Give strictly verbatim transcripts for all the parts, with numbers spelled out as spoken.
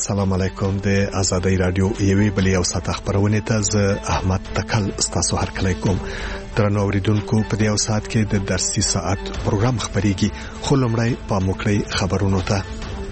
السلام علیکم. د آزادۍ رادیو یوې بلې او ساته خبرونه ته زه احمد تکل ستاسو هرکلی کوم. درنو اوریدونکو، په دې او ساعت کې د درسي ساعت پروګرام خبريږي. خو لومړی پام وکړئ خبرونو ته.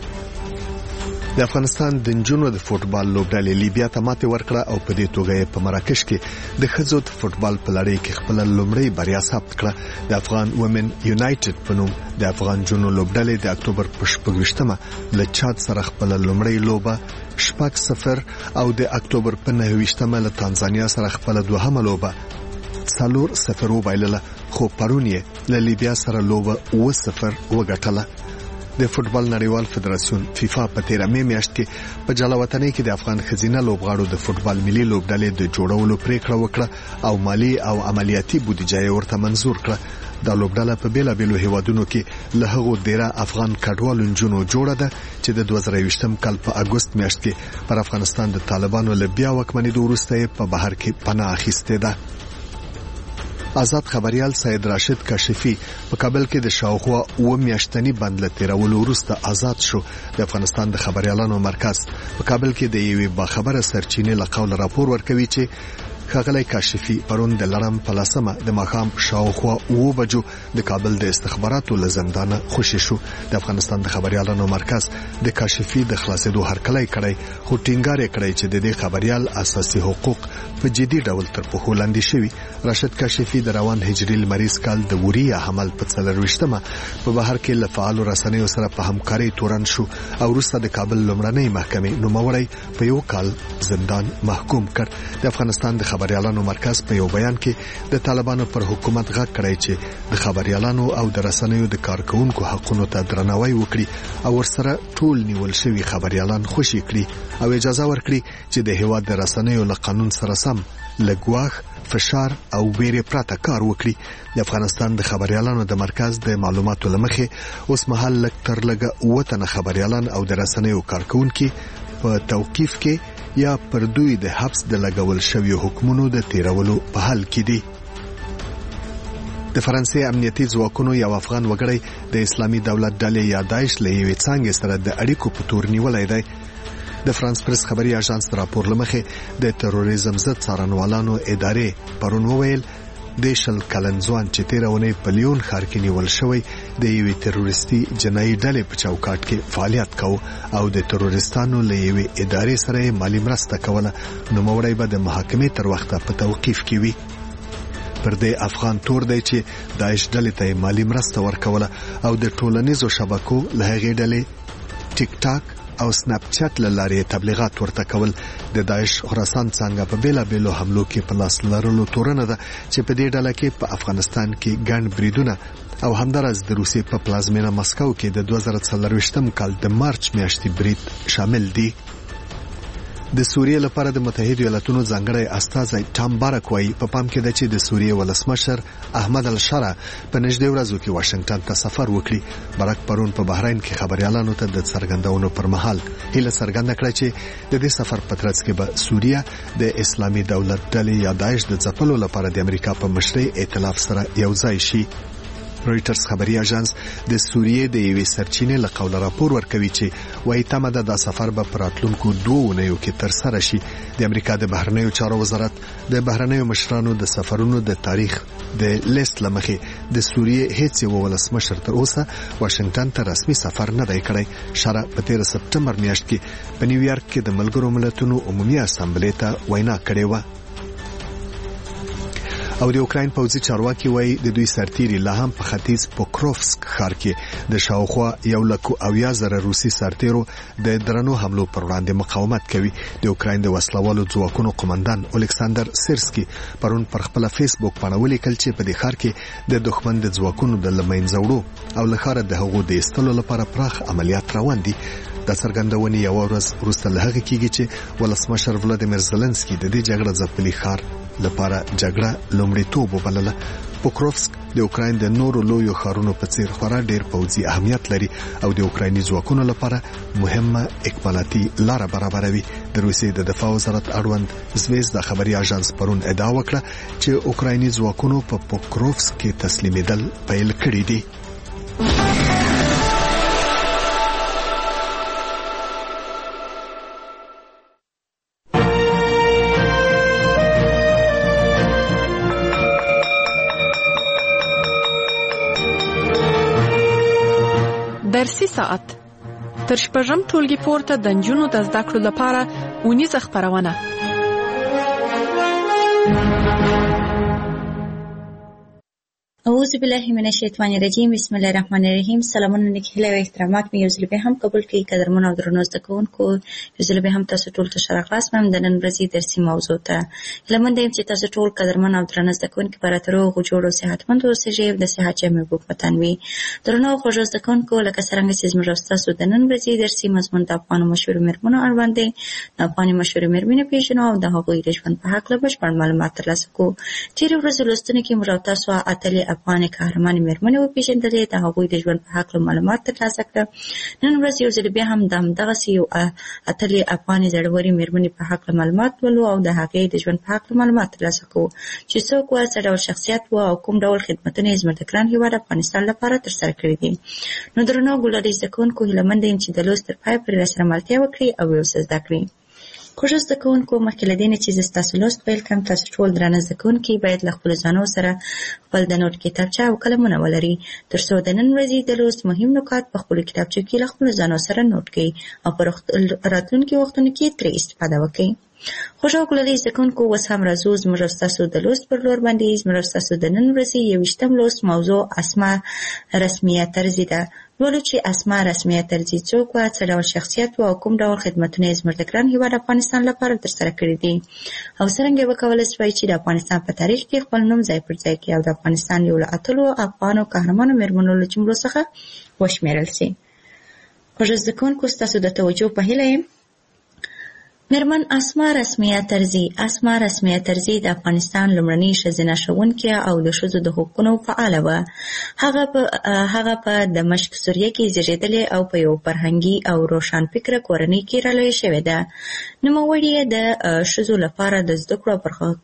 د افغانستان د نجونو د فوټبال لوبډلې لیبیا ته ماتې ورکړه او په دې توګه په مراکش کې د ښځو د فوټبال په لړۍ کې خپل لومړی بریا ثبت کړه. د افغان وومن یونایټډ په نوم د افغان جنو لوبډلې د اکتوبر په شپږویشتمه له چاد سره خپل لومړی لوبه شپږ صفر او د اکتوبر په نهه ویشتمه له تانزانیا سره خپل دوهمه لوبه څلور صفر وبایلله، خو پرون یې له لیبیا سره لوبه اوه صفر وګټله. د فوټبال نړیوال فدراسیون فیفا په تیره مې میاشت کې په جلاوطنۍ کې د افغان خزینه لوبغاړو د فوټبال ملي لوبډلې د جوړولو پریکړه وکړه او مالی او عملیاتي بودیجه ورته منزور کړه. دا لوبډله په بیلابیلو هیوادونو کې له هغو ډیره افغان کډوالو نجونو جوړه ده چې د دوه زره یوویشتم کال په اگست میاشت کې پر افغانستان د طالبانو له بیا واکمنېدو وروسته په بهر کې پناه اخیستې ده. آزاد خبريال سید راشد کاشفی په کابل کې د شاوخوا و میاشتنی بند له تیرولو وروسته آزاد شو. د افغانستان د خبريالانو مرکز په کابل کې د یوې باخبره سرچینې له قول راپور ورکوي چې ښاغلی کاشفی پرون د لړم په لسمه د ماښام شاوخوا اوه بجو د کابل د استخباراتو له زندانه خوشي شو. د افغانستان د خبريالانو مرکز د کاشفی د خلاصېدو هرکلی کړی، خو ټینګار یې کړی چې د دې خبريال اساسي حقوق په جدي ډول تر پښو لاندې شوي. راشد کاشفی د روان هجري لمریز کال د وریا حمل په څلرویشتمه په بهر کې له فعالو رسنیو سره په همکارۍ تورن شو او وروسته د کابل لومړنۍ محکمې نوموړی په یو کال زندان محکوم کړ. د افغانستان د خبريالانو مرکز په یو بیان کې د طالبانو پر حکومت غږ کړی چې د خبريالانو او د رسنیو د کارکونکو حقوقو ته درناوی وکړي او ورسره ټول نیول شوی خبريالان خوشي کړي او اجازه ورکړي چې د هیواد د رسنیو له قانون سره سم لګواخ فشار او ویره پرته کار وکړي. د افغانستان د خبريالانو د مرکز د معلوماتو لمخې اوس مهال لږ تر لږه اوه تنه خبريالان او د رسنیو کارکونکو په توقیف کې یا پر دوی د حبس د لګول شوی حکمونو د تیرولو په حال کې دي. د فرانسې امنیتي ځواکونو یو افغان وګړی د اسلامي دولت ډلې یا داعش له یوې څانګې سره د اړیکو په تور نیولای دی. د فرانس پریس خبري اژانس راپور لمخې د تروریزم ضد څارنوالانو ادارې پرون وویل د شل کلنځوان چې تیرونه په لیون ښار کې نیول شوی د یوې تروریستي جنایي ډلې په چوکاټ کې فعالیت کاوه او د تروریستانو له یوې ادارې سره مالی مرسته کوله. نو موړی به د محاکمې تر وخته په توقیف کې وي. پر دې افغان تور دی چې داعش ډلې ته مالی مرسته ورکوله او د ټولنیزو شبکو له هغې ډلې ټیک ټاک او سناپ چات لارې تبلیغات ورته کول. د داعش خراسان څنګه په بیلا بیلو حملو کې په لاس لرلو تورنه ده چې په دې ډله کې په افغانستان کې ګڼ بریدونه او همدارس د روسیې په پلازمینه مسکو کې د دوه زره څلرویشتم کال د مارچ میاشتې برید شامل دي. د سوریې لپاره د متحده ایالاتونو ځانګړی استازی ټام بارک وايي په پام کې ده چې د سوریې ولسمشر احمد الشرا په نږدې ورځو کې واشنگټن ته سفر وکړي. بارک پرون په بحرین کې خبريالانو ته د څرګندونو پر مهال هیله څرګنده کړه چې د دې سفر په ترڅ کې به سوریه د اسلامي دولت ډلې یا داعش د ځپلو لپاره د امریکا په مشرۍ ائتلاف سره یو ځای شي. رويټرز خبري اژانس د سوریې د یوې سرچینې له قول راپور ورکوي چې وايي تمه ده د سفر به پراتلونکو دوه اونیو کې تر سره شي. د امریکا د بهرنیو چارو وزارت د بهرنیو مشرانو د سفرونو د تاریخ د لیست لمخې د سوریې هیڅ یو ولسمشر تر اوسه واشنگټن ته رسمي سفر نه دی کړی. شرع په تیر سپټمبر میاشت کې په نیویارک کې د ملګرو ملتونو عمومي اسامبلې ته وینا کړې و. او د اوکراین پوځي چارواکي وایي د دوی سرتیري لا هم په ختیځ پوکروفسک ښار کې د شاوخوا یو لک اویا زره روسي سرتیرو د درنو حملو پر وړاندې مقاومت کوي. د اوکراین د وسلوالو ځواکونو قومندان الیکساندر سیرسکي پرون پر خپل فیسبوک باندې ولیکل چې په دې ښار کې د دښمن د ځواکونو د لمنځه وړو او له ښاره د هغو د ایستلو لپاره پراخ عملیات روان دي. د څرګندونې یو ورځ وروسته له هغه کېږي چې ولسمشر ولادیمیر زلنسکي د دې جګړې ځپلي ښار لپاره جګړه لومړیتوب وبلله. پوکروفسک د اوکراین د نورو لویو ښارونو په څیر خورا ډیر پوځي اهمیت لري او د اوکرایني ځواکونو لپاره مهمه اکمالاتي لار برابروي. د روسیې د دفاع وزارت اړوند زویزدا خبري اژانس پرون ادعا وکړه چې اوکرایني ځواکونو په پوکروفسک کې تسلیمېدل پیل کړی دي. درسي ساعت تر شپږم ټولګي پورته د نجونو د زده کړو لپاره اونیزه خپرونه. اعوذ بالله من الشیطان الرجیم. بسم الله الرحمن الرحیم. سلامونه نیکهیله او احترامات مې یو ځل به هم قبول کړئ. قدرمن او درنو زده کوونکو، یو ځل به هم تاسو ټول ته ښه راغلاست. مم د نن ورځې درسي موضوع ته هیله مند یم چې تاسو ټول قدرمن او درنه زده کوونکي به راته روغ جوړ او صحتمند اوسئ. د صحت جامې وګټن وي. درنو او خوږو زده کوونکو، لکه څرنګه چې زموږ تاسو د نن ورځې درسي مضمون د افغان مشهور میرمنو اړوند دی. د افغان مشهور میرمنې پیژنو او د هغوی د ژوند په هکله بشپړ معلومات ترلاسه کوو. تېرې ورځې لوستنې کې موږ تاسو اتلې افغان قهرمان میرمنې وپېژندلې، د هغوی د ژوند په هکله معلومات ترلاسه کړه. نن ورځ یو ځل بیا هم د همدغسې یو اتلې افغانې زړورې میرمنې په هکله معلومات ولو او د هغې د ژوند په هکله معلومات ترلاسه کوو چې څوک وه، څه ډول شخصیت وه او کوم ډول خدمتونه یې زموږ د ګران هېواد افغانستان لپاره ترسره کړي دي. نو درنو ګلالي زده کوونکو، هیله مند یم چې د لوست تر پایه پورې راسره ملتیا وکړي او یو څه زده کړي. خوږو زده کوونکو، مخکې له دې نه چې زه ستاسو لوست پیل کړم، تاسو ټول درانه زده کوونکي باید له خپلو ځانو سره خپل د نوټ کتابچه او قلمونه ولري، تر څو د نن ورځې د لوست مهم نکات په خپلو کتابچو کې له خپلو ځانو سره نوټ کړئ او په راتلونکي وختونو کې ترې استفاده وکړئ. خوږو ګلالي زده کوونکو، اوس هم راځو زموږ او ستاسو د لوست پر لور باندې. زموږ او ستاسو د نن ورځې یوویشتم لوست موضوع اسماء رسمیه طرزي ده. لولو چې اسماء رسمیه طرزي څوک وه، څه ډول شخصیت وه او کوم ډول خدمتونه یې زموږ د ګران هېواد افغانستان لپاره ترسره کړي دي او څرنګه یې وکولی سوای چې د افغانستان په تاریخ کې خپل نوم ځای پر ځای کړي او د افغانستان یو له اتلو افغانو قهرمانو میرمنو له جملو څخه وشمېرل سي. خوږو زده کوونکو، ستاسو د توجه په هیله یم. میرمن اسماء رسمیه طرزي. اسماء رسمیه طرزي د افغانستان لومړنۍ ښځینه ښوونکې او د ښځو د حقونو فعاله وه. هغه په هغه په دمشق سوریه کې زیږېدلې او په یو فرهنګي او روښانفکره کورنۍ کې رالویه شوې ده. نوموړې د ښځو لپاره د زده کړو او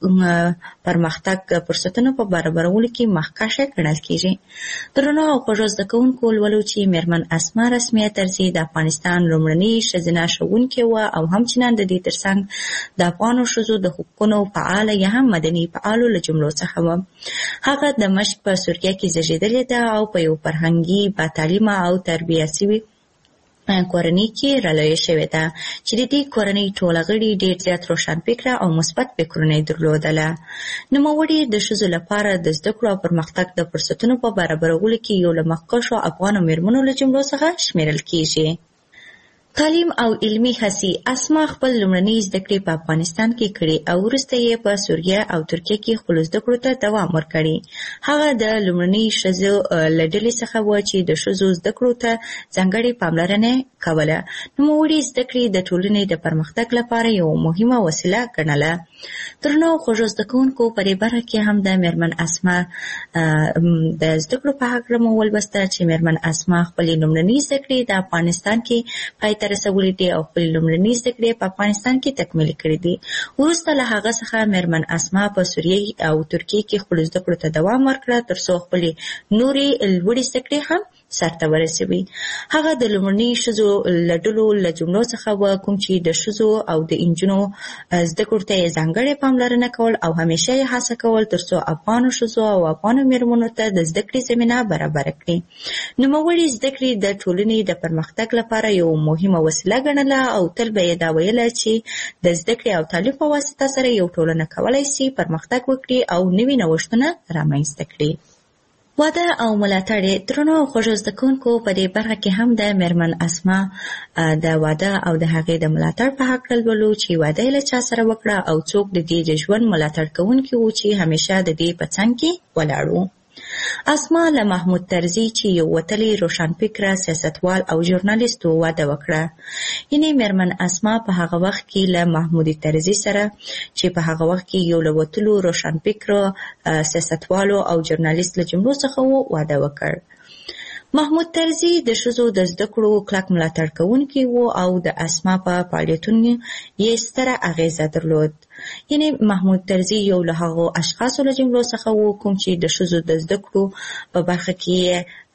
پرمختګ فرصتونو په برابرولو کې مخکښه ګڼل کېږي. درنو او خوږو زده کوونکو، لولو چې میرمن اسماء رسمیه طرزي د افغانستان لومړنۍ ښځینه ښوونکې وه او همچنان د دې ترڅنګ د افغانو ښځو د حقونو فعاله یا هم مدني فعالو له جملو څخه وه. هغه د دمشق په سوریه کې زیږېدلې ده او په یو فرهنګي با تعلیمه او تربیه شوي کورنۍ کې رالویه شوې ده چې د دې کورنۍ ټول غړي ډېر زیات روښانفکره او مثبت فکرونه یې درلودله. نوموړې د ښځو لپاره د زده کړو او پرمختګ د فرصتونو په برابرولو کې یو له مخکښو افغانو میرمنو له جملو څخه شمیرل کېږي. تعلیم او علمي هڅې. اسماء خپل لومړنۍ زده کړې په افغانستان کې کړې او وروسته یې په سوریه او ترکیه کې خپلو زده کړو ته دوام ورکړی. هغه د لومړنۍ ښځو له ډلې څخه وه چې د ښځو زده کړو ته ځانګړې پاملرنه کوله. نوموړې زده کړې د ټولنې د پرمختګ لپاره یوه مهمه وسیله ګڼله. درنو خوږو زده کوونکو، په دې برخه کې هم د میرمن اسماء د زده کړو په هکله مو ولوسته چې میرمن اسماء خپلې لومړنۍ زده کړې د افغانستان کې پای ته رسولې دي او خپلې لومړنۍ زده کړې په افغانستان کې تکمیل کړې دي. وروسته له هغه څخه میرمن اسماء په سوریه او ترکیه کې خپلو زده کړو ته دوام ورکړه، تر څو خپلې نورې لوړې زده کړې هم سرته ورسوي. هغه د لومړنۍ ښځو له ډلو له جملو څخه وه کوم چې د ښځو او د نجونو زده کړو ته یې ځانګړې پاملرنه کول او همیشه یې هڅه کول تر څو افغانو ښځو او افغانو میرمنو ته د زده کړې زمینه برابره کړي. نوموړې زده کړې د ټولنې د پرمختګ لپاره یو مهمه وسیله ګڼله او تل به یې دا ویله چې د زده کړې او تعلیم په واسطه سره یو ټولنه کولی شي پرمختګ وکړي او نوي نوښتونه رامنځته کړي. واده او ملاتړ. درنو او خوږو زده کوونکو، په دې برخه کې هم د میرمن اسماء د واده او د هغې د ملاتړ په هکله لولو چې واده یې له چا سره وکړه او څوک د دې د ژوند ملاتړ کوونکي وو چې همیشه د دې په څنګ کې ولاړ وو. اسماء له محمود طرزي چې یو وتلی روښانفکره سیاستوال او ژورنالیست و واده وکړه. یعنې میرمن اسماء په هغه وخت کې له محمود طرزي سره چې په هغه وخت کې یو له وتلو روښانفکره سیاستوالو او ژورنالیست له جملو څخه و واده وکړ. محمود طرزي د ښځو د زده کړو کلک ملاتړ کوونکی و او د اسماء په فعالیتونو یې ستره اغیزه درلود. یعنې محمود طرزي یو له هغو اشخاصو له جملو څخه و کوم چې د ښځو د زده کړو په برخه کې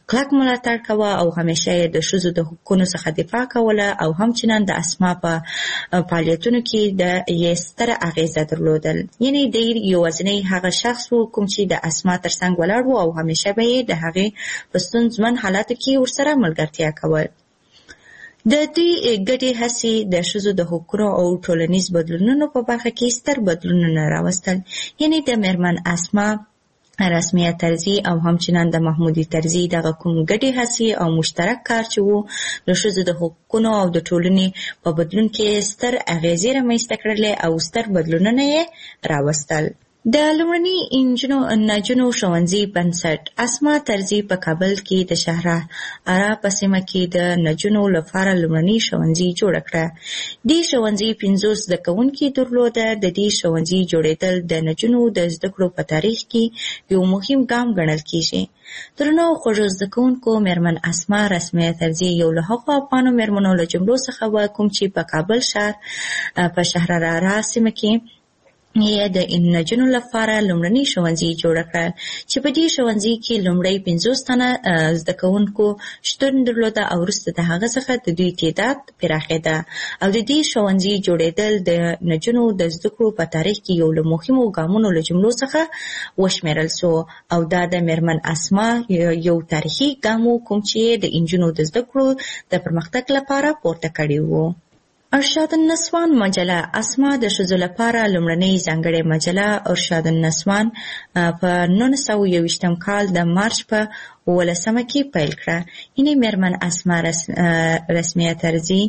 کلک ملاتړ کوه او همیشه د ښځو د حقوقو څخه دفاع کوله او همچنان د اسما په فعالیتونو کې د یې ستره اغیزه درلودل. یعنی د یوازینی هغه شخص و کوم چې د اسما ترڅنګ ولاړ و او همیشه به یې د هغې په ستونزمن حالاتو کې ورسره ملګرتیا کول. د دې ګډې هڅې د ښځو د حقوقو او ټولنیز بدلونونو په برخه کې ستر بدلونونه راوستل. یعنی د میرمن اسما رسمیه طرزي او همچنان د محمودي طرزي دغه کوم ګډې هڅې او مشترک کار چې وو د ښځو د حقوقو او د ټولنې په بدلون کې ستر اغیزې رامنځته کړلې او ستر بدلونونه یې راوستل. د لومړني انجونو نجونو ښوونځي بنسټ اسما طرزي په کابل کې د شهرارا په سیمه کې د نجونو لپاره لومړني ښوونځي جوړ کړه. دې ښوونځي پنځوس زده کوونکي درلوده. د دې ښوونځي جوړېدل د نجونو د زده کړو په تاریخ کې یو مهم ګام ګڼل کېږي. درنو خوږو زده کوونکو، میرمن اسما رسمیه طرزي یو له هغو افغانو میرمنو له جملو څخه وه کوم چې په کابل ښار په شهرارا سیمه کې یې د نجونو لپاره لومړني ښوونځي جوړ کړل چې په دې ښوونځي کې لومړی پنځوس تنه زده کوونکو شتون درلوده او وروسته د هغه څخه د دوی تعداد پراخېده او د دې ښوونځي جوړېدل د نجونو د زده کړو په تاریخ کې یو له مهمو ګامونو له جملو څخه وشمېرل سو او دا د میرمن اسما یو تاریخي ګام و کوم چې د نجونو د زده کړو د پرمختګ لپاره پورته کړی و. ارشاد النسوان مجله اسما د ښځو لپاره لومړنۍ ځانګړې مجله ارشاد النسوان په نولس سوه یوویشتم کال د مارچ په اوولسمه کې پیل کړه. یعنې میرمن اسما رسمیه طرزي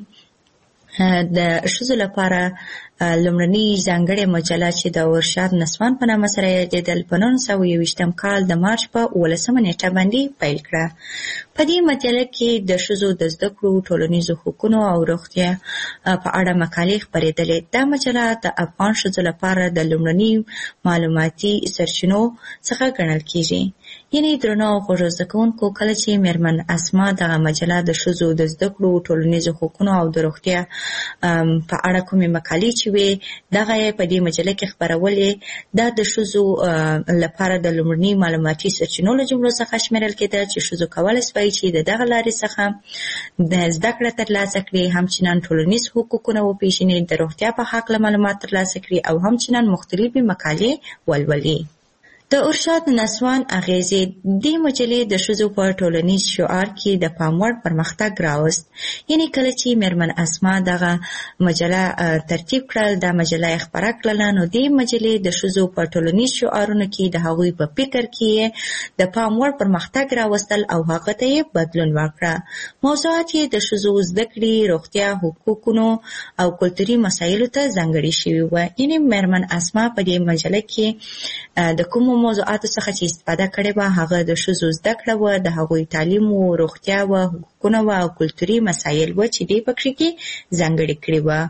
د ښځو لپاره لومړنۍ ځانګړې مجله چې د ارشاد نسوان په نامه سره یادېدل په نولس سوه یوویشتم کال د مارچ په اوولسمه نیټه باندې پیل کړه. په دې مجله کې د ښځو د زده کړو، ټولنیزو حقوقو او روغتیا په اړه مقالې خپرېدلې. دا مجله د افغان ښځو لپاره د لومړني معلوماتي سرچینو څخه ګڼل کېږي. یعنې درنو خوږو زده کوونکو، کله چې میرمن اسما دغه مجله د ښځو د زده کړو، ټولنیزو حقوقو او د روغتیا په اړه کومې مقالې چې وې دغه یې په دې مجله کې خپرولې، دا د ښځو لپاره د لومړني معلوماتي سرچینو له جملو څخه شمیرل کېده چې ښځو کولی شوای چې د دغه لارې څخه د زده کړه ترلاسه کړي، همچنان ټولنیز حقوقونه وپېژني، د روغتیا په هکله معلومات ترلاسه کړي او همچنان مختلفې مقالې ولولي. د ارشاد نسوان اغیزې دې مجلې د ښځو په ټولنیز شعار کې د پام وړ پرمختګ راوست. یعنې کله چې میرمن اسما دغه مجله ترتیب کړل، دا مجله یې خپره کړله، نو دې مجلې د ښځو په ټولنیز شعارونو کې د هغوی په فکر کې د پام وړ پرمختګ راوستل او هغه ته یې بدلون ورکړه. موضوعات یې د ښځو زده کړې، روغتیا، حقوقو او کلتوري مسایلو ته ځانګړي شوي وو. یعنې میرمن اسما په دې مجله کې د کومو موضوعاتو څخه چې استفاده کړې وه هغه د ښځو زده کړه وه، د هغوی تعلیم و، روغتیا وه، حقوقونه وه او کلتوري مسایل وه چې دې پکې کې ځانګړي کړي وه.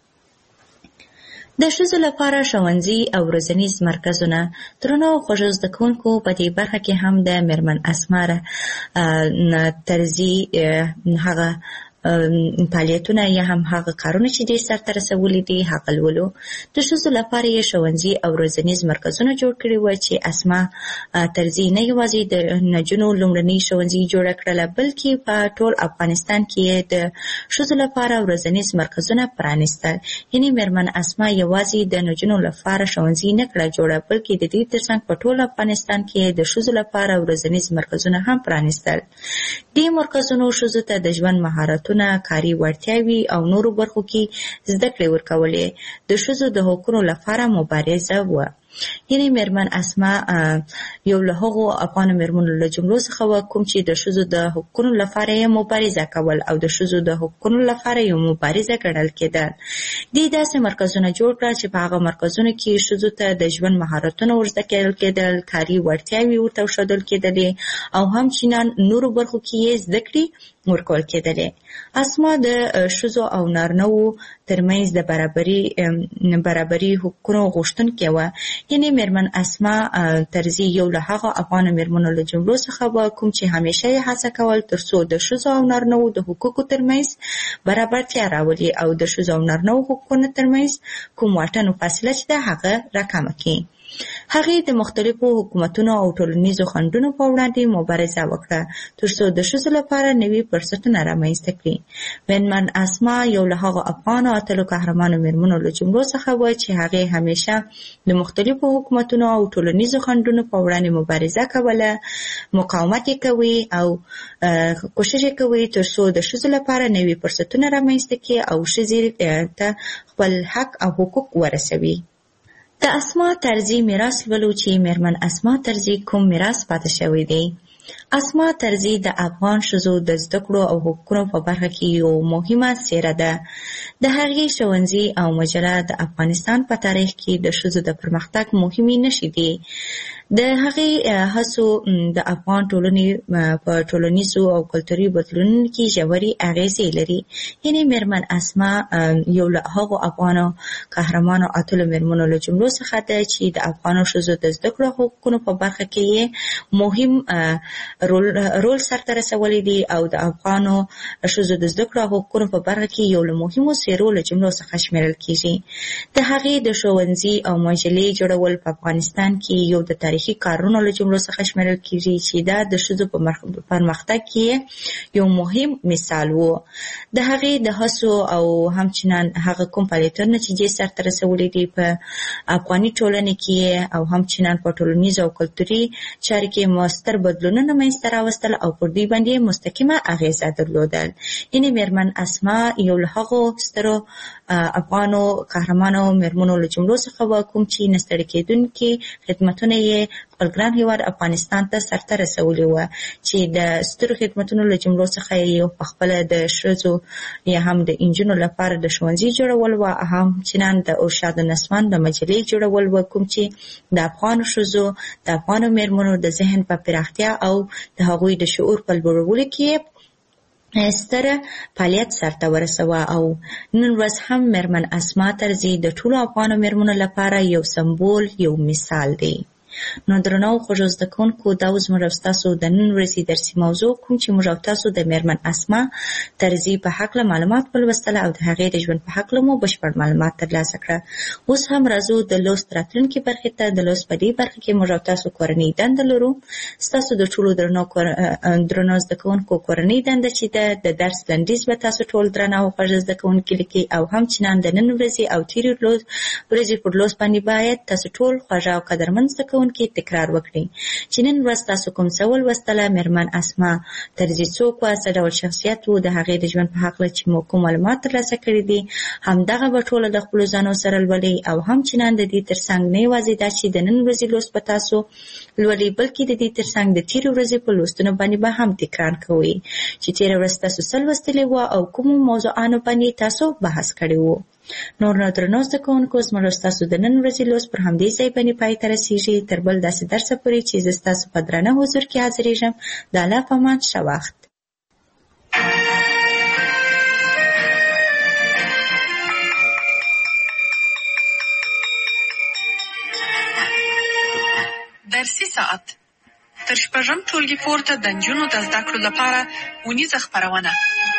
د ښځو لپاره ښوونځي او روزنیز مرکزونه. درنو خوږو زده کوونکو، په دې برخه کې هم د میرمن اسما طرزي هغه فعالیتونه یا هم هغه کارونه چې دې سرته رسولي دي هغه لولو. د ښځو لپاره یې ښوونځي او روزنیز مرکزونه جوړ کړي وو چې اسما طرزي نه یوازې د نجونو لومړني ښوونځي جوړه کړله، بلکې په ټول افغانستان کې د ښځو لپاره روزنیز مرکزونه پرانیستل. یعنې میرمن اسما یوازې د نجونو لپاره ښوونځي نه کړه جوړه، بلکې د دې ترڅنګ په ټول افغانستان کې د ښځو لپاره روزنیز مرکزونه هم پرانیستل. دې مرکزونو ښځو ته د ژوند مهارت کاري وړتیاوي او نورو برخو کې زده کړې ورکولې. د ښځو د حقوقو لپاره مبارزه وه. یعنې میرمن اسما یو له هغو افغانو میرمنو له جملو څخه وه کوم چې د ښځو د حقوقو لپاره یې مبارزه کول او د ښځو د حقوقو لپاره یو مبارزه ګڼل کېدل. دې داسې مرکزونه جوړ کړل چې په هغه مرکزونو کې ښځو ته د ژوند مهارتونه ورزده کېدل کېدل، کاري وړتیاوې ورته ښودل کېدلې او همچنان نورو برخو کې یې زده کړې ورکول کېدلې. اسما د ښځو او نارینه‌وو ترمنځ د برابري برابري حقوقو غوښتونکې وه. یعنې میرمن اسما طرزي یو له هغو افغانو میرمنو له جملو څخه وه کوم چې همیشه یې هڅه کول تر څو د ښځو او نارینه‌وو د حقوقو ترمنځ برابرتیا راولي او د ښځو او نارینه‌وو حقوقو ترمنځ کوم واټن او فاصله چې ده هغه راکمه کړي. هغې د مختلفو حکومتونو او ټولنیزو خنډونو په وړاندې مبارزه وکړه ترڅو د ښځو لپاره نوي فرصتونه رامنځته کړي. میرمن اسما یو له هغو افغانو اتلو قهرمانو میرمنو له جملو څخه وه چې هغې همیشه د مختلفو حکومتونو او ټولنیزو خنډونو په وړاندې مبارزه کوله، مقاومت یې کوي او کوشش یې کوي ترڅو د ښځو لپاره نوي فرصتونه رامنځته کړي او ښځې ته خپل حق او حقوق ورسوي. د اسما طرزي میراث لولو چې میرمن اسما طرزي کوم میراث پاتې شوی دی. اسما طرزي د افغان ښځو د زده کړو او حقوقو په برخه کې یو مهمه څیره ده. د هغې ښوونځي او مجله د افغانستان په تاریخ کې د ښځو د پرمختګ مهمې نښې دي. د هغې هڅو د افغان ټولنې په ټولنیزو او کلتوري بدلونونو کې ژورې اغیزې لري. یعنې میرمن اسما یو له هغو افغانو قهرمانو اتلو میرمنو له جملو څخه ده چې د افغانو ښځو د زده کړو حقوقو په برخه کې یې مهم رول رول سرته رسولی دی او د افغانو ښځو د زده کړو حقوقو په برخه کې یو له مهمو څیرو له جملو څخه شمیرل کیږي. د هغې د ښوونځي او مجلې جوړول په افغانستان کې یو د تاریخي کارونو له جملو څخه شمیرل کیږي چې دا د ښځو په پرمختګ کې یو مهم مثال و. د هغې د هڅو او همچنان هغه کوم فعالیتونه چې دې سرته رسولي دي په افغاني ټولنې کې او همچنان په ټولنیزو او کلتوري چارو کې مؤثر بدلونونه منځته راوستل او پر دوی باندې مستقیمه اغیزه درلودل. یعنې میرمن اسما یو له هغو سترو افغانو قهرمانو میرمنو له جملو څخه وه کوم چې نه ستړي کېدونکي خدمتونه یې خپل ګران هېواد افغانستان ته سرته رسولي وه چې د سترو خدمتونو له جملو څخه یې پخپله د ښځو یا هم د نجونو لپاره د ښوونځي جوړول وه، همچنان د ارشاد نسوان د مجلې جوړول وه کوم چې د افغانو ښځو د افغانو میرمنو د ذهن په پراختیا او د هغوی د شعور په لوړولو کې ستره فعالیت سرته ورسوه. او نن ورځ هم میرمن اسما طرزي د ټولو افغانو میرمنو لپاره یو سمبول، یو مثال دی. نو درنو خوږو زده کوونکو، دا اوس موږ او ستاسو د نن ورځې درسي موضوع کوم چې موږ او تاسو د میرمن اسما طرزي په هکله معلومات ولوستله او د هغې د ژوند په هکله مو بشپړ معلومات ترلاسه کړه. اوس هم راځو د لوست راتلونکي برخې ته. د لوست په دې برخه کې موږ او تاسو کورنۍ دنده لرو. ستاسو د ټولو درنو درنو زده کوونکو کورنۍ دنده چې ده د درس لنډیز به تاسو ټول درنه او خوږ زده کوونکي لیکي او همچنان د نن ورځې او تېرې ورځې پر لوست باندې باید تاسو ټول خوږ او قدرمن زده کې تکرار وکړي چې نن ورځ تاسو کوم څه ولوستله. میرمن اسما طرزي څوک وه، څه ډول شخصیت و، د هغې د ژوند په هکله چې مو کوم معلومات ترلاسه کړي دي همدغه به ټوله د خپلو ځانو سره لولئ او همچنان د دې ترڅنګ نه یوازې دا چې د نن ورځې لوست به تاسو لولئ بلکې د دې ترڅنګ د تېرې ورځې په لوستونو باندې به هم تکرار کوئ چې تېره ورځ تاسو څه لوستلي وه او کومو موضوعانو باندې تاسو بحث کړی و. نور نو درنو زده کوونکو، زموږ ستاسو د نن ورځې لوست پر همدې ځای باندې پای ته رسېږي. تر بل داسې درسه پورې چې زه ستاسو په درانه حضور کې حاضرېږم، د الله په امان، ښه وخت. درسي ساعت تر شپږم ټولګي پورته د نجونو د زده کړو لپاره اونیزه خپرونه.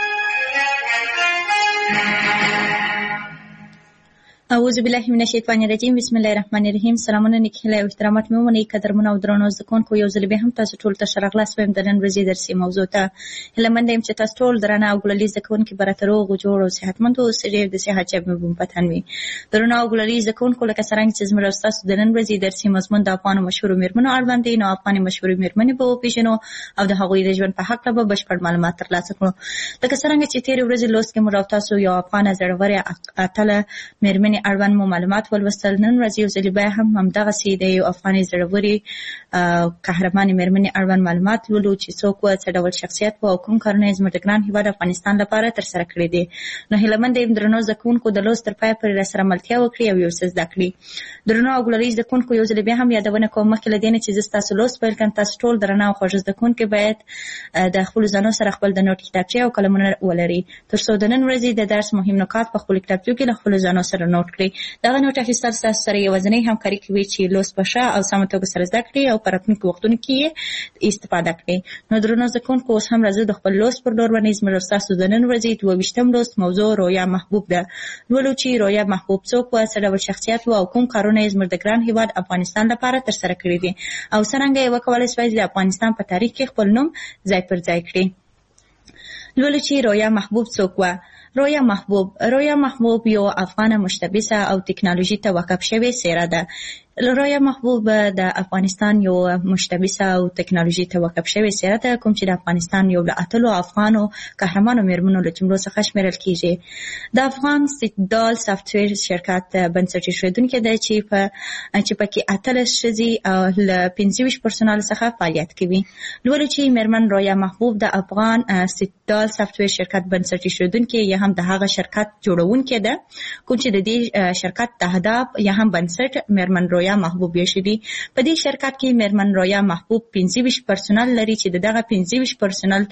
اعوذ بالله من الشیطان الرجیم، بسم الله الرحمن الرحیم. سلامونه، نیکې هیلې او احترامات مې ومنئ. قدرمنو او درنو زده کوونکو، یو ځل بیا هم تاسو ټولو ته ښه راغلاست وایم د نن ورځې درسي موضوع ته. هیله یم چې تاسو ټول درانه او ګلالي زده کوونکي به راته روغ جوړ او صحتمند اوسئ. ډېر د صحت جیب مې بوم پتن وي. درنو او ګلالي زده کوونکو، لکه څرنګه چې زموږ او ستاسو د نن ورځې درسي مضمون د افغانو مشهورو میرمنو اړوند دی، نو افغاني مشهورې میرمنې به وپېژنو او د هغوی د ژوند په هکله به بشپړ معلومات ترلاسه کړو. لکه څرنګه چې تېرې ورځې لوست کې موږ او تاسو یو افغانه زړورې اتله میرمنې اړوند مو معلومات ولوستل. نن ورځ یو ځل بیا هم همدغسې د یو افغاني زړورې قهرمانې میرمنې اړوند معلومات لولو چې څوک وه، څه ډول شخصیت وه او کوم کارونه یې زموږ د ګران هېواد افغانستان لپاره ترسره کړي دي. نو هیله منده یم درنو زده کوونکو د لوست تر پایه پورې راسره ملتیا وکړي او یو څه زده کړي. درنو او ګلالي زده کوونکو، یو ځل بیا هم یادونه کوم مخکې له دې نه چې زه ستاسو لوست پیل کړم، تاسو ټول درنه او خوږ زده کوونکي باید د خپلو ځانو سره خپل د نوټ کتابچې او قلمونه ولري تر څو د نن ورځې د درس مهم نکات په خپلو کتابچو کې له خپلو ځانو سره نوټ نوٹ کړي. دغه نوټ اخیستل ستاسو سره یوازینۍ همکاري کوي چې لوست په ښه او سمه توګه سره زده کړي او په راتلونکي وختونو کې استفاده کړي. نو درنو زده کوونکو اوس هم راځو د خپل لوست پر لور باندې زموږ ستاسو د نن ورځې دوه ویشتم لوست موضوع رویا محبوب ده. لولو چې رویا محبوب څوک و، څه ډول شخصیت و او کوم کارونه یې زموږ د ګران هیواد افغانستان لپاره ترسره کړي دي او څرنګه یې وکولای شوای د افغانستان په تاریخ کې خپل نوم ځای پر ځای کړي. لولو چې رویا محبوب څوک و. رویا محبوب رویا محبوب یو افغان مشتبسه او تکنالوژي ته وقف شوی څیره ده. رویا محبوب د افغانستان یو مشتبسه او تکنالوژي ته وقف شوی څیره ده کوم چې د افغانستان یو له اتلو افغانو قهرمانو میرمنو له جملو څخه شمیرل کیږي. د افغان سټدال سافټویر شرکت بنسټ ایښودونکی دی چې په چې پکې اتلس ښځې له پنځه ویشت پرسونل څخه فعالیت کوي. لولو چې میرمن رویا محبوب د افغان سټدال سافټویر شرکت بنسټ ایښودونکی یا هم د هغه شرکت جوړونکی ده کوم چې د دې شرکت د اهداف یا هم بنسټ میرمن رویا محبوب یې شوی. په دې شرکت کې میرمن رویا محبوب پنځه ویشت پرسونل لري چې دغه پنځه ویشت پرسونل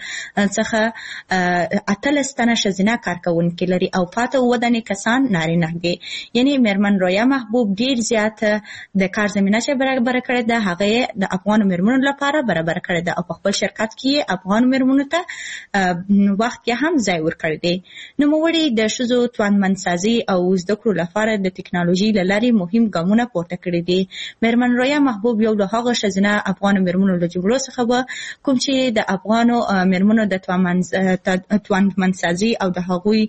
څخه اتلس تنه ښځینه کارکوونکي لري او پاته اووه تنه کسان نارینه دي. یعنی میرمن رویا محبوب ډیر زیات د کار زمینه چې برابر کړې ده هغه د افغان میرمنو لپاره برابر کړې ده او په خپل شرکت کې افغان میرمنو ته وخت کې هم ځای ورکړی دی. نوموړي د ښځو توانمندسازي او زده کړو لپاره د ټکنالوژي له لارې مهم ګامونه پورته کړي دي. میرمن رویا محبوب یو له هغه ښځینه افغان میرمنو له جملو څخه و کوم چې د افغانو میرمنو د توانمندسازي او د هغوی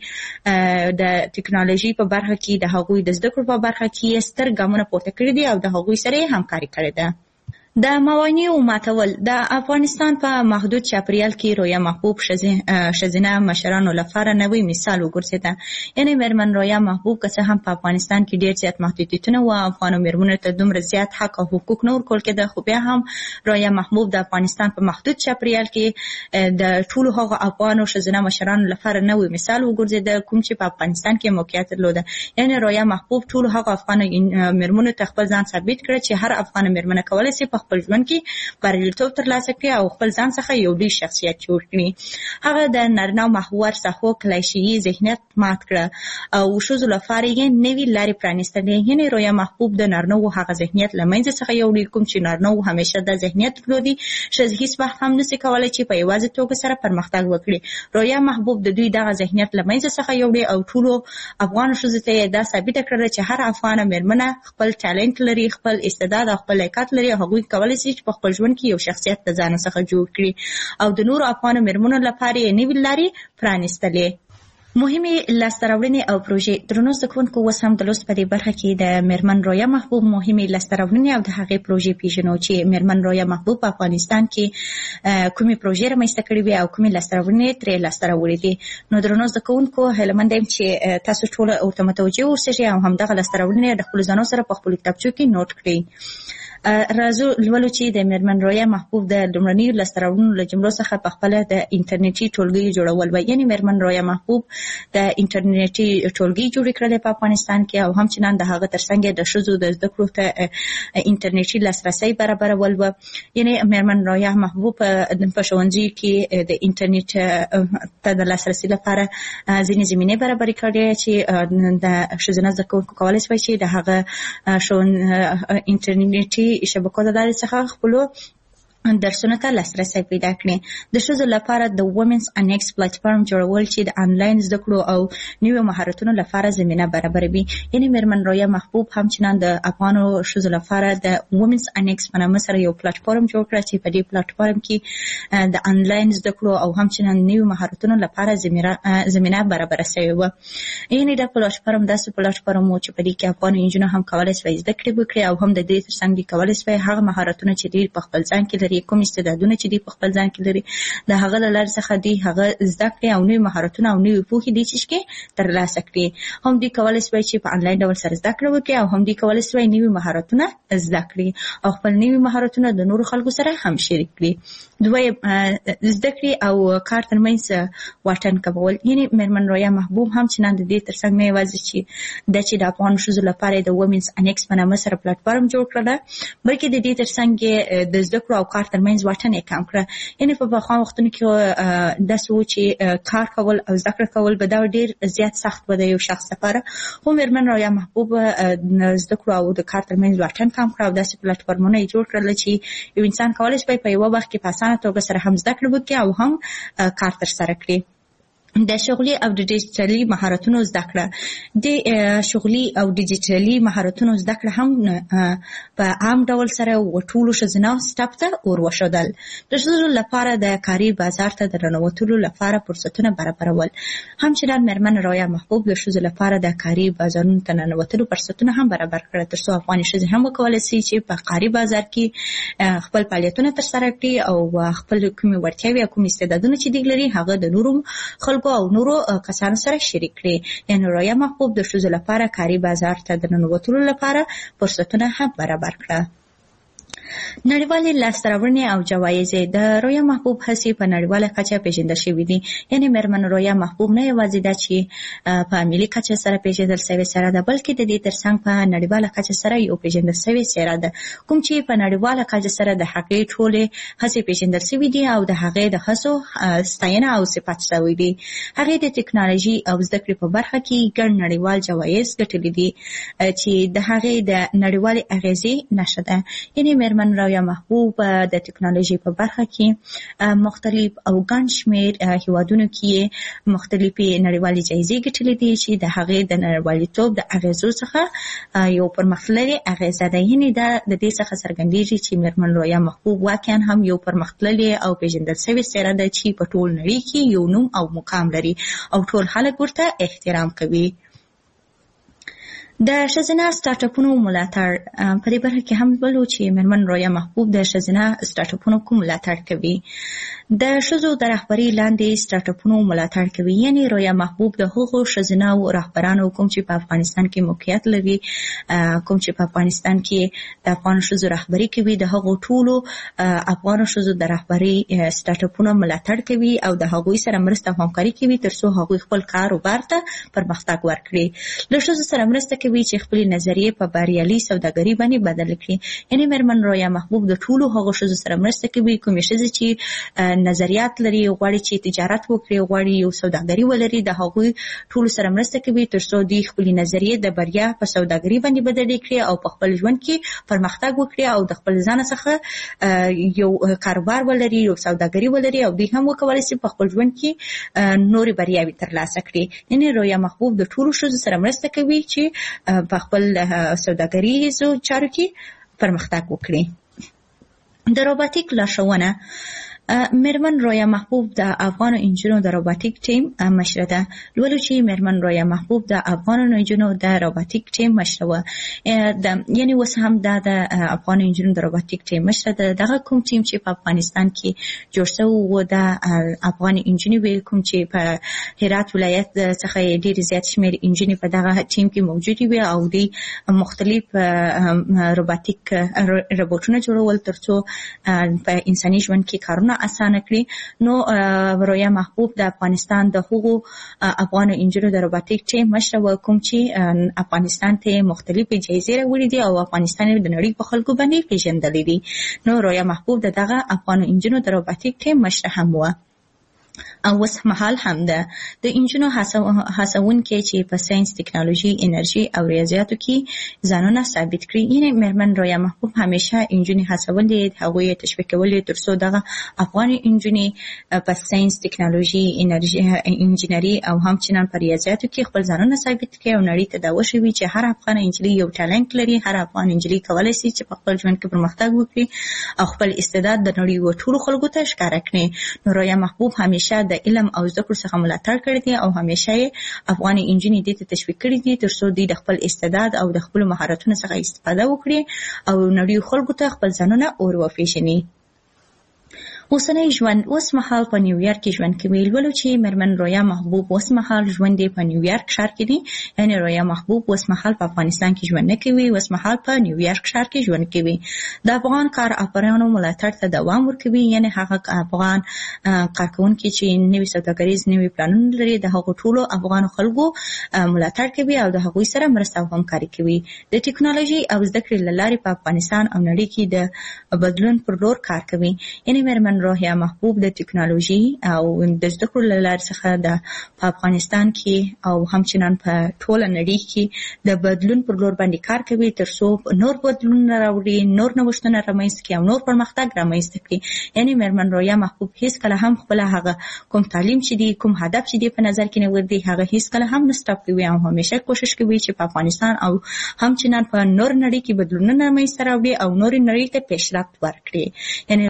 د ټکنالوژي په برخه کې د هغوی د زده کړو په برخه کې ستر ګامونه پورته کړي دي او د هغوی سره همکاري کړې ده. د موانعو ماتول د افغانستان په محدود چاپریال کې رویا محبوب ښځینه مشرانو لپاره نوی مثال وګرځېده. یعنی میرمن رویا محبوب که څه هم په افغانستان کې ډیر زیات محدودیتونه و افغانو میرمنو ته دومره زیات حق او حقوق نه ورکول کېده خو بیا هم رویا محبوب د افغانستان په محدود چاپریال کې د ټولو هغو افغانو ښځینه مشرانو لپاره نوی مثال وګرځېده کوم چې په افغانستان کې موقعیت درلوده. یعنی رویا محبوب ټولو هغو افغانو میرمنو ته خپل ځان ثابت کړ چې هر افغان میرمنه کولی شي په خپل ژوند کې بریالیتوب ترلاسه کړي او خپل ځان څخه یو لوی شخصیت جوړ کړي. هغه د نارینه محور ساحو کلیشه‌ایي ذهنیت مات کړه او ښځو لپاره یې نوې لارې پرانیستلې. یعنې رویا محبوب د نارینه‌و هغه ذهنیت له منځه څخه یوړی کوم چې نارینه‌و همیشه دا ذهنیت درلودي ښځې هیڅ وخت هم نشي کولی چې په یوازې توګه سره پرمختګ وکړي. رویا محبوب د دوی دغه ذهنیت له منځه څخه یوړی او ټولو افغان ښځو ته یې دا ثابته کړله چې هر افغانه میرمنه خپل ټالنټ لري، خپل استعداد او خپل لیاقت لري او هغوی کولی شي چې په خپل ژوند کې یو شخصیت د ځان څخه جوړ کړي او د نورو افغانو میرمنو لپاره یې نوې لارې پرانیستلې. مهمې لاسته راوړنې او پروژې. درنو زده کوونکو اوس هم د لوست په دې برخه کې د میرمن رویا محبوب مهمې لاسته راوړنې او د هغې پروژې پیژنو چې میرمن رویا محبوب په افغانستان کې کومې پروژې رامنځته کړې وې او کومې لاسته راوړنې ترې لاسته راوړې دي. نو درنو زده کوونکو هیله یم چې تاسو ټول ورته متوجه اوسئ او همدغه لاسته راوړنې د خپلو ځانو سره په خپلو کتابچو کې نوټ کړئ. راځو لولو چې د میرمن رویا محبوب د لومړنیو لاسته راوړنو له جملو څخه په خپله د انټرنیټي ټولګیو جوړول وه. یعنې میرمن رویا محبوب د انټرنیټي ټولګي جوړې کړلې په افغانستان کې او همچنان د هغه تر څنګ د ښځو د زده کړو ته انټرنیټي لاسرسی برابرول وه. یعنې میرمن رویا محبوب په ښوونځیو کې د انټرنیټ ته د لاسرسي لپاره ځینې زمینې برابرې کړې چې د ښځینه زده کوونکو کولی شوی چې د هغه انټرنیټي شبکو د لارې څخه خپلو درسونو ته لاسرسی پیدا کړي. د ښځو لپاره د وومنز انیکس پلیټفارم جوړول چې د آنلاین زده کړو او نویو مهارتونو لپاره زمینه برابروي. یعنې میرمن رویا محبوب همچنان د افغانو ښځو لپاره د وومنز انیکس په نامه سره یو پلیټفارم جوړ کړ چې په دې پلیټفارم کې د آنلاین زده کړو او همچنان نویو مهارتونو لپاره زمینه برابره شوې وه. یعنې دا پلیټفارم داسې پلیټفارم و چې په دې کې افغانو نجونو هم کولی شوی زده کړې وکړي او هم د دې تر څنګ کولی شوی هغه مهارتونه چې دوی په خپل ځان کې لري، کوم استعدادونه چې دوی په خپل ځان کې لري، د هغه له لارې څخه دوی هغه زده کړي او نوي مهارتونه او نوي پوهې دوی چې ترلاسه کړي. هم دوی کولی شوی چې په آنلاین ډول سره زده کړه وکړي او هم دوی کولی شوی نوي مهارتونه زده کړي او خپل نوي مهارتونه د نورو خلکو سره هم شریک کړي. دویم زده کړې او کار ترمنځ واټن کمول. یعنې میرمن رویا محبوب همچنان د دې تر څنګ نه یوازې چې دا چې د افغان ښځو لپاره د وومنز انیکس په نامه سره پلیټفارم جوړ کړله، بلکې د دې تر څنګ د زده کړو او کار کار ترمنځ واټن یې کم کړ. یعنې په پخوا وختونو کې داسې و چې کار کول او زده کړه کول به دا ډېر زیات سخت و د یو شخص لپاره. خو مېرمن رایا محبوب زده کړو او د کار ترمنځ واټن کم کړ او داسې پلیټفارمونه یې جوړ کړل چې یو انسان کولی شي په یوه وخت کې په اسانه توګه سره هم زده کړه وکړي او هم کار ترسره کړي. د شغلي او د ډیجیټلي مهارتونو زده کړه د شغلي او ډیجیټلي مهارتونو زده کړه هم په عام ډول سره وټولو ښځینه سټاپ ته ور وښودل. د ښځو لپاره د کاري بازار ته د ننوتلو لپاره فرصتونه برابرول. همچنان مېرمن رایا محبوب د ښځو لپاره د کاري بازارونو ته ننوتلو فرصتونه هم برابر کړل تر څو افغاني ښځې هم وکولی شي چې په کاري بازار کې خپل فعالیتونه ترسره کړي او خپل کومې وړتیاوې او کوم استعدادونه چې دوی لري هغه د نورو خلکو او نورو کسانو سره شریک کړي. یعنې رایا محبوب د ښځو لپاره کاري بازار ته د ننوتلو لپاره فرصتونه هم برابر کړه. نړیوالې لاسته راوړنې او جوایز د رایا محبوب هڅې په نړیواله کچه پیژندل شوې دي. یعنې مېرمن رایا محبوب نه یوازې ده چې په ملي کچه سره پیژندل شوې څېره ده بلکې د دې ترڅنګ په نړیواله کچه سره یو پیژندل شوې څېره ده کوم چې په نړیواله کچه سره د هغې ټولې هڅې پیژندل شوې دي او د هغې د هڅو ستاینه او صفت شوی دي. هغې د ټکنالوژي او زده کړې په برخه کې ګڼ نړیوال جوایز ګټلي دي چې د هغې د نړیوالې اغېزې نښه ده. یعنې مېرمن رایا محبوب د ټکنالوژي په برخه کې مختلف او ګڼ شمېر هیوادونو کې مختلفې نړیوالې جایزې ګټلې دي چې د هغې د نړیوالتوب د اغېزو څخه یو پرمختللې اغېزه ده. یعنې دا د دې څخه څرګندېږي چې مېرمن رایا محبوب واقعا هم یو پرمختللې او پیژندل شوې څېره ده چې په ټول نړۍ کې یو نوم او مقام لري او ټول خلک ورته احترام کوي. د ښځینه سټارټاپونو ملاتړ په دې برخه کې هم ولو چې مېرمن رایا محبوب د ښځینه سټارټاپونو کوم ملاتړ کوي. د ښځو د رهبرۍ لاندې سټارټاپونو ملاتړ کوي. یعنې رایا محبوب د هغو ښځینه رهبرانو کوم چې په افغانستان کې موقعیت لري کوم چې په افغانستان کې د افغان ښځو رهبري کوي د هغو ټولو افغان ښځو د رهبرۍ سټارټاپونو ملاتړ کوي او د هغوی سره مرسته او همکاري کوي تر څو هغوی خپل کاروبار ته پرمختګ ورکړي. له ښځو سره مرسته کوي چې خپلې نظریې په بریالي سوداګري باندې بدل کړي. یعنې مېرمن رایا محبوب د ټولو هغو ښځو سره مرسته کوي کومې ښځې چې نظریات لري غواړي چې تجارت وکړي غواړي یو سوداګري ولري د هغوی ټولو سره مرسته کوي تر څو دوی خپلې نظریې د بریا په سوداګري باندې بدلې کړي او په خپل ژوند کې پرمختګ وکړي او د خپل ځان څخه یو کاروبار ولري یو سوداګري ولري او دوی هم وکولی شي په خپل ژوند کې نورې بریاوې ترلاسه کړي. یعنې رایا محبوب د ټولو ښځو سره مرسته کوي چې په خپل سوداګریزو چارو کې پرمختګ وکړي. د روباټیک لارښوونه مېرمن رایا محبوب د افغانو انجونو د روباټیک ټیم مشره ده. لولو چې مېرمن رایا محبوب د افغانو انجونو د روباټیک ټیم مشره وه. یعنې اوس هم دا د افغانو انجونو د روباټیک ټیم مشره ده. دغه کوم ټیم چې په افغانستان کې جوړ شوی و د افغان انجونې وې کوم چې په هرات ولایت څخه ډېرې زیات شمېر انجونې په دغه ټیم کې موجودې وې او دوی مختلف روباټیک روبوټونه جوړول تر څو په انساني ژوند کې کارونه اسانه کړي. نو رایا محبوب د افغانستان د هغو افغانو انجونو د روباټیک ټیم مشره وه کوم چې افغانستان ته مختلفې جایزې راوړي دي او افغانستان د نړۍ په خلکو باندې پیژندلی دي. نو رایا محبوب د دغه افغانو انجونو د روباټیک ټیم مشره هم وه او اوس مهال هم ده. د انجونو هڅونکي چې په ساينس ټکنالوژي انرژي او ریاضیاتو کې ځانونه ثابت کړي. یعنې مېرمن رایا محبوب همیشه انجونې هڅولې هغوی یې تشویق کولې تر څو دغه افغاني انجونې په ساينس ټکنالوژي انرژي انجینري او همچنان په ریاضیاتو کې خپل ځانونه ثابت کړي او نړۍ ته دا وښوي چې هر افغان انجلۍ یو ټالنټ لري. هر افغان انجلۍ کولی شي چې په خپل ژوند کې پرمختګ وکړي او خپل استعداد د نړۍ ټولو خلکو ته ښکاره کړي. نو رایا محبوب همیشه د علم او زده کړو څخه ملاتړ کړی دی او همیشه یې افغاني انجونې دې ته تشویق کړي دي تر څو دوی د خپل استعداد او د خپلو مهارتونو څخه استفاده وکړي او نړۍ خلکو ته خپل ځانونه ور وپېژني. اوسنۍ ژوند اوس مهال په نیویارک کې ژوند کوي. لولو چې مرمن رویا محبوب اوس مهال ژوند په نیویارک ښار کې دی، یعنی رویا محبوب اوس مهال په افغانستان کې ژوند نه کوي، اوس مهال په نیویارک ښار کې ژوند کوي. د افغان کار افرانو ملاتړ ته دوام ورکوي، یعنی هغه افغان کارکونکي چې نوي سوداګریز نوي پلانونه لري د هغو ټولو افغان خلکو ملاتړ کوي او د هغوی سره مرسته او همکاري کوي. د ټکنالوژي او زده کړې له لارې په افغانستان او نړۍ کې د بدلون پر لور کار کوي. یعنی مرمن رویا محبوب د ټکنالوژي او د زده کړو له لارې څخه د افغانستان کې او همچنان په ټوله نړۍ کې د بدلون پر لور باندې کار کوي تر څو نور بدلونونه راوړي، نور نوښتونه رامنځته کړي او نور پرمختګ رامنځته کړي. یعنی مرمن رویا محبوب هیڅ کله هم خپل هغه کوم تعلیم چې دی، کوم هدف چې دی په نظر کې نه ورځي، هغه هیڅ کله هم نه سټاپ کوي او همیشه کوشش کوي چې په افغانستان او همچنان په نور نړۍ کې بدلونونه رامنځته راوړي او نور نړۍ ته پیشرفت ورکړي. یعنی